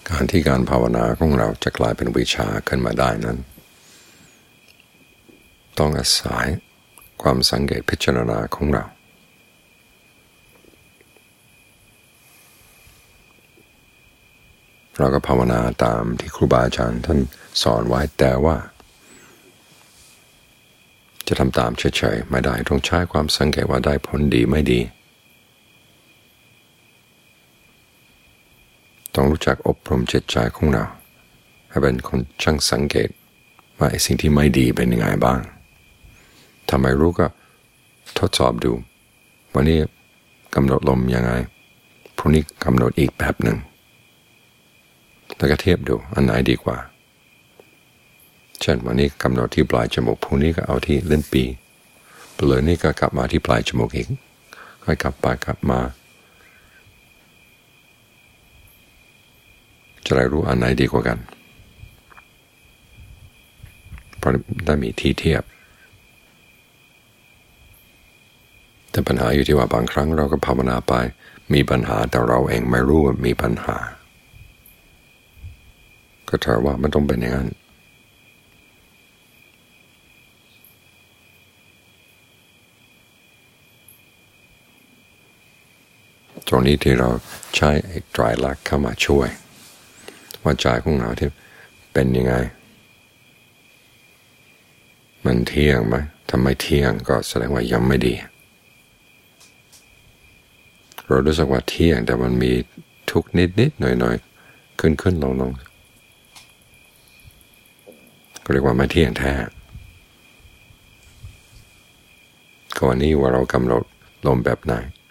การภาวนาของเราจะกลายเป็นวิชาขึ้นมาได้นั้นต้องอาศัยความสังเกตพิจารณาของเราก็ภาวนาตามที่ครูบาอาจารย์ท่านสอนไว้แต่ว่าจะทำตามเฉยๆไม่ได้ต้องใช้ความสังเกตว่าได้ผลดีไม่ดีต้องรู้จักอบรมจิตใจของเราให้เป็นคนช่างสังเกตว่าสิ่งที่ไม่ดีเป็นยังไงบ้างทำไมรู้ก็ทดสอบดูวันนี้กำหนดลมยังไงพรุ่งนี้กำหนดอีกแบบหนึ่งแล้วก็เทียบดูอันไหนดีกว่าเช่นวันนี้กำหนดที่ปลายจมูกพรุ่งนี้ก็เอาที่ลิ้นปีเปลือยนี่ก็กลับมาที่ปลายจมูกอีกค่อยกลับไปกลับมาจะได้รู้อันไหนดีกว่ากันเพราะได้มีที่เทียบแต่ปัญหาอยู่ที่ว่าบางครั้งเราก็ภาวนาไปมีปัญหาแต่เราเองไม่รู้ว่ามีปัญหาก็ถือว่ามันต้องเป็นอย่างนั้นตรงนี้ที่เราใช้ไตรลักษณ์เข้ามาช่วยว่าใจของเราที่เป็นยังไงมันเที่ยงไหมถ้าไม่เที่ยงก็แสดงว่ายังไม่ดีเรารู้สึกว่าเที่ยงแต่มันมีทุกข์นิดๆหน่อยๆขึ้นลงก็เรียกว่าไม่เที่ยงแท้ก่อนนี้ว่าเรากำหนดลมแบบไหน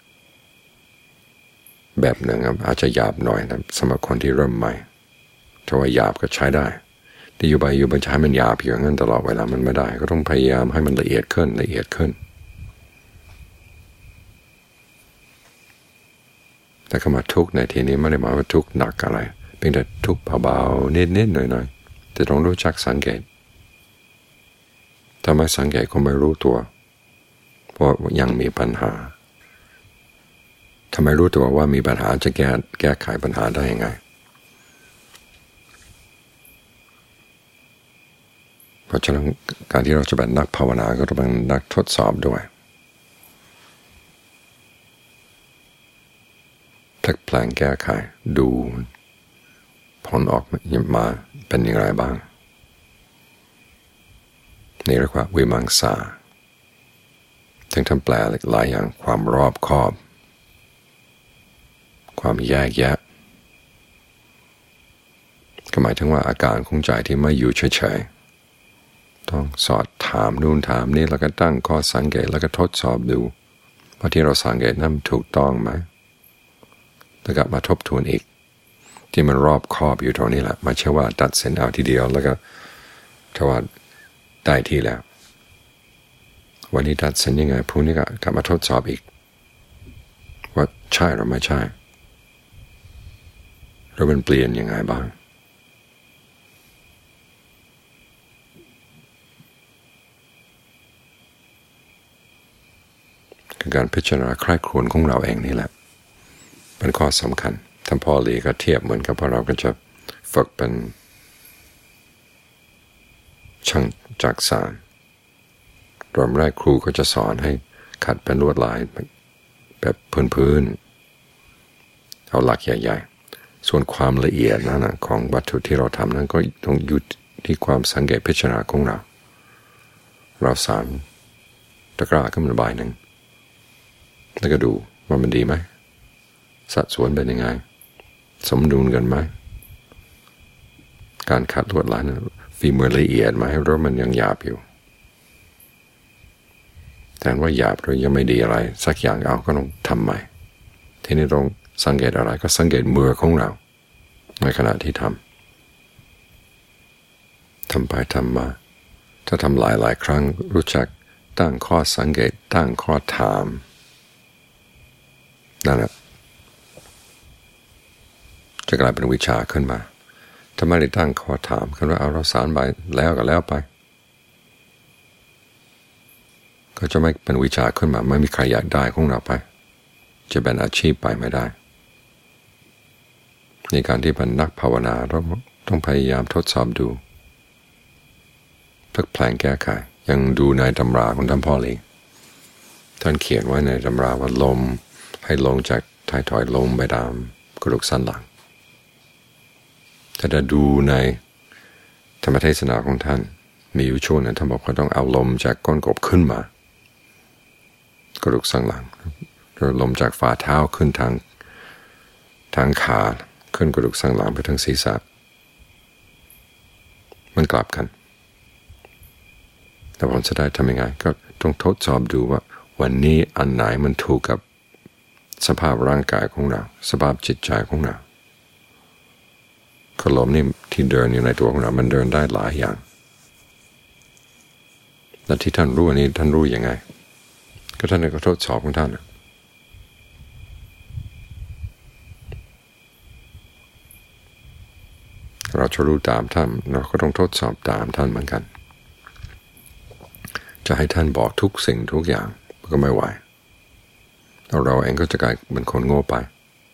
แบบหนึ่งอาจจะหยาบหน่อยนะสำหรับคนที่เริ่มใหม่ถ้าว่าหยาบก็ใช้ได้แต่อยู่ไปใช้มันหยาบอย่างนั้นตลอดเวลามันไม่ได้ก็ต้องพยายามให้มันละเอียดขึ้นแต่คำว่าทุกข์ในที่นี้ไม่ได้หมายว่าทุกข์หนักอะไรเพียงแต่ทุกข์เบาๆนิดๆหน่อยๆแต่ต้องรู้จักสังเกตถ้าไม่สังเกตก็ไม่รู้ตัวเพราะยังมีปัญหาทำไมรู้ตัวว่ามีปัญหาจะแก้ไขปัญหาได้ยังไงเพราะฉะนั้นการที่เราจะเป็นนักภาวนาก็ต้องเป็นนักทดสอบด้วยพลิกแปลงแก้ไขดูผลออกมาเป็นอย่างไรบ้างนี่เรียกว่าวิมังสาซึ่งท่านแปลหลายอย่างความรอบคอบความแยกแยะก็หมายถึงว่าอาการของใจที่ไม่อยู่เฉยๆต้องสอดถามนู่นถามนี่แล้วก็ตั้งข้อสังเกตแล้วก็ทดสอบดูว่าที่เราสังเกตนั้นถูกต้องไหมแล้วกลับมาทบทวนอีกที่มันรอบคอบอยู่ตรงนี้แหละไม่ใช่ว่าตัดสินเอาทีเดียวแล้วก็ถ้าว่าได้ที่แล้ววันนี้ตัดสินยังไงพรุ่งนี้ก็กลับมาทดสอบอีกว่าใช่หรือไม่ใช่หรือมันเปลี่ยนยังไงบ้างการพิจารณาใคร่ครวญของเราเองนี่แหละเป็นข้อสำคัญท่านพ่อหลีก็เทียบเหมือนกับพวกเราก็จะฝึกเป็นช่างจักสานตอนแรกครูก็จะสอนให้ขัดเป็นลวดลายแบบพื้นๆเอาหลักใหญ่ๆส่วนความละเอียดนั้นของวัตถุที่เราทำนั้นก็ต้องอยู่ที่ความสังเกตพิจารณาของเราสานตะกร้าขึ้นมาใบหนึ่งแล้วก็ดูว่ามันดีไหมสัดส่วนเป็นยังไงสมดุลกันไหมการขัดลวดลายนั้นฝีมือละเอียดไหมหรือมันยังหยาบอยู่แต่ว่าหยาบหรือยังไม่ดีอะไรสักอย่างเอาก็ต้องทำใหม่ทีนี้ต้องสังเกตอะไรก็สังเกตมือของเราในขณะที่ทำไปทำมาถ้าทำหลายครั้งรู้จักตั้งข้อสังเกตตั้งข้อถามนั่นแหละจะกลายเป็นวิชาขึ้นมาถ้าไม่ได้ตั้งข้อถามคือว่าเอาเราสารไปแล้วก็แล้วไปก็จะไม่เป็นวิชาขึ้นมาไม่มีใครอยากได้ของเราไปจะเป็นอาชีพไปไม่ได้ในการที่เป็นนักภาวนาเราต้องพยายามทดสอบดูพลิกแปลงแก้ไขยังดูในตำราของท่านพ่อเลยท่านเขียนไว้ในตำราว่าลมให้ลงจากท้ายถอยลงไปตามกระดูกสันหลังถ้าจะดูในธรรมเทศนาของท่านมีอยู่ช่วงนั้นท่านบอกว่าต้องเอาลมจากก้นกบขึ้นมากระดูกสันหลังหรือลมจากฝ่าเท้าขึ้นทางขาขึ้นกระดูกสันหลังไปทางศีรษะมันกลับกันแต่ผมจะได้ทำยังไงก็ต้องทดสอบดูว่าวันนี้อันไหนมันถูกกับสภาพร่างกายของเราสภาพจิตใจของเราลมนี่ที่เดินอยู่ในตัวของเรามันเดินได้หลายอย่างและที่ท่านรู้อันนี้ท่านรู้ยังไงก็ท่านก็ทดสอบของท่านเราจะรู้ตามท่านเราก็ต้องทดสอบตามท่านเหมือนกันจะให้ท่านบอกทุกสิ่งทุกอย่างก็ไม่ไหวเราเองก็จะกลายเป็นคนโง่ไป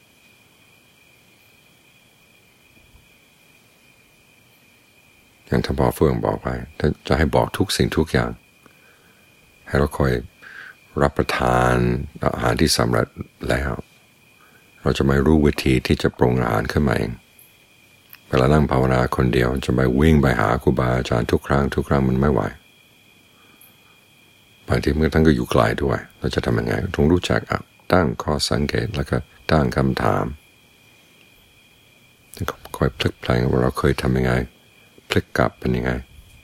อย่างท่านพ่อเฟื่องบอกไปถ้าจะให้บอกทุกสิ่งทุกอย่างให้เราคอยรับประทานอาหารที่สำเร็จแล้วเราจะไม่รู้วิธีที่จะปรุงอาหารขึ้นมาเองเวลานั่งภาวนาคนเดียวจะไปวิ่งไปหาครูบาอาจารย์ทุกครั้งมันไม่ไหวบางทีเมื่อท่านก็อยู่ไกลด้วยเราจะทำยังไงต้องรู้จักตั้งข้อสังเกตแล้วก็ตั้งคำถามคอยพลิกแปลงว่าเราเคยทำยังไงพลิกกลับเป็นยังไง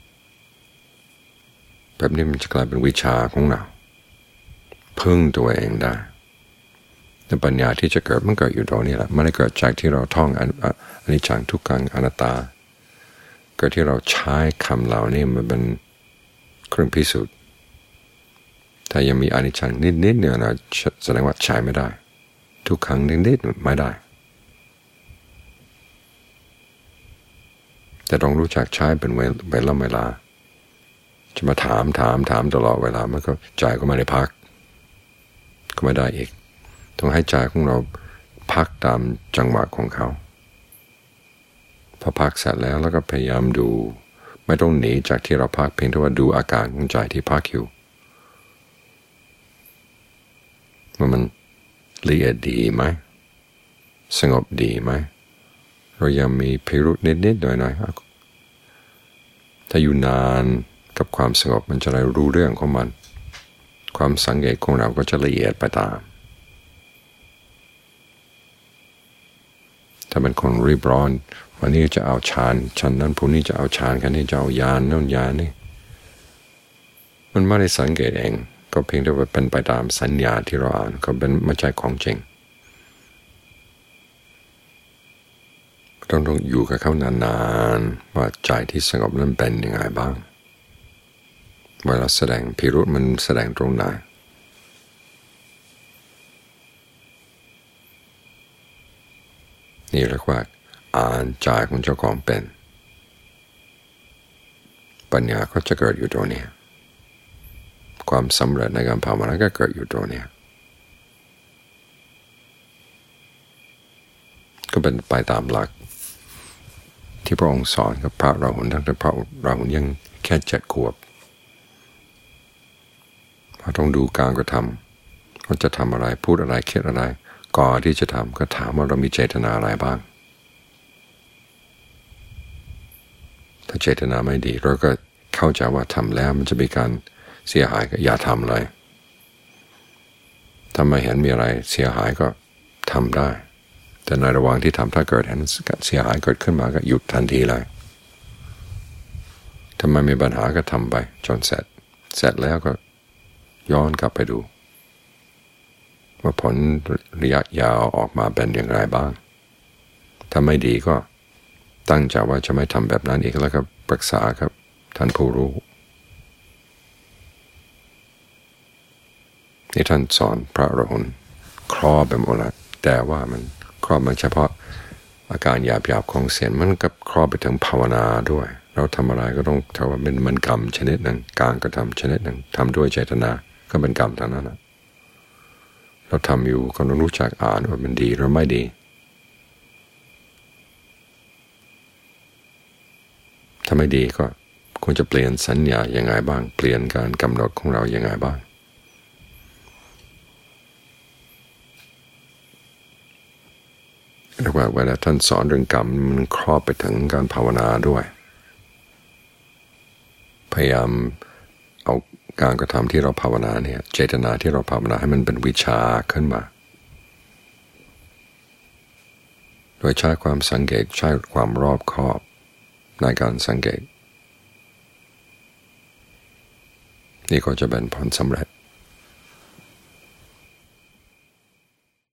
แบบนี้มันจะกลายเป็นวิชาของเราพึ่งตัวเองได้แต่ปัญญาที่จะเกิดมันเกิดอยู่ตรงนี้แหละไม่ได้เกิดจากที่เราท่องอนิจจังทุกขังอนัตตาเกิดที่เราใช้คำเหล่านี้มันเป็นเครื่องพิสูจน์ถ้ายังมีอนิจจังนิดๆเนี่ยนะแสดงว่าใช้ไม่ได้ทุกขังนิดๆไม่ได้แต่ต้องรู้จักใช้เป็นเวลาจะมาถามตลอดเวลามันก็ใจก็ไม่ได้พักก็ไม่ได้อีกต้องให้ใจของเราพักตามจังหวะของเขาพอพักเสร็จแล้วก็พยายามดูไม่ต้องหนีจากที่เราพักเพียงแต่ว่าดูอาการของใจที่พักอยู่ว่ามันละเอียดดีไหมสงบดีไหมเรายังมีพิรุธนิดๆหน่อยๆถ้าอยู่นานกับความสงบมันจะได้รู้เรื่องของมันความสังเกตของเราก็จะละเอียดไปตามถ้าเป็นคนรีบร้อนวันนี้จะเอาฌานชั้นนั้นพรุ่งนี้จะเอาฌานกันนี้จะเอาญาณนั่นญาณนี่มันไม่ได้สังเกตเองก็เพียงแต่ว่าเป็นไปตามสัญญาที่เราอ่านก็เป็นไม่ใช่ของจริงต้องอยู่กับเขานานๆว่าใจที่สงบนั้นเป็นยังไงบ้างเวลาแสดงพิรุธมันแสดงตรงไหนนี่เรียกว่าอ่านใจของเจ้าของเป็นปัญญาก็จะเกิดอยู่ตรงนี้ความสำเร็จในการภาวนาก็เกิดอยู่ตรงนี้ก็เป็นไปตามหลักที่พระองค์สอนกับพระราหุลทั้งที่พระราหุลยังแค่7 ขวบเราต้องดูการกระทำว่าจะทำอะไรพูดอะไรคิดอะไรก่อนที่จะทำก็ถามว่าเรามีเจตนาอะไรบ้างถ้าเจตนาไม่ดีเราก็เข้าใจว่าทำแล้วมันจะมีการเสียหายก็อย่าทำเลยถ้าไม่เห็นมีอะไรเสียหายก็ทำได้แต่ในระหว่างที่ทำถ้าเกิดเห็นเสียหายเกิดขึ้นมาก็หยุดทันทีเลยถ้าไม่มีปัญหาก็ทำไปจนเสร็จแล้วก็ย้อนกลับไปดูว่าผลระยะยาวออกมาเป็นอย่างไรบ้างถ้าไม่ดีก็ตั้งใจว่าจะไม่ทำแบบนั้นอีกแล้วก็ปรึกษาครับท่านผู้รู้ที่ท่านสอนพระอรหันต์ครอบไปหมดแล้วแต่ว่ามันครอบมันเฉพาะอาการหยาบๆของเสียงมันกับครอบไปถึงภาวนาด้วยเราทำอะไรก็ต้องถือว่าเป็นมันกรรมชนิดหนึ่งการกระทำชนิดหนึ่งทำด้วยเจตนาก็เป็นกรรมทั้งนั้นนะเราทำอยู่ก็ต้องรู้จักอ่านว่ามันดีหรือไม่ดีไม่ดีก็ควรจะเปลี่ยนสัญญาอย่างไรบ้างเปลี่ยนการกำหนดของเราอย่างไรบ้างเรียกว่าเวลาท่านสอนเรื่องกรรมมันครอบไปถึงการภาวนาด้วยพยายามเอาการกระทำที่เราภาวนาเนี่ยเจตนาที่เราภาวนาให้มันเป็นวิชาขึ้นมาโดยใช้ความสังเกตใช้ความรอบคอบในการสังเกตนี่ก็จะเป็นผลสำเร็จ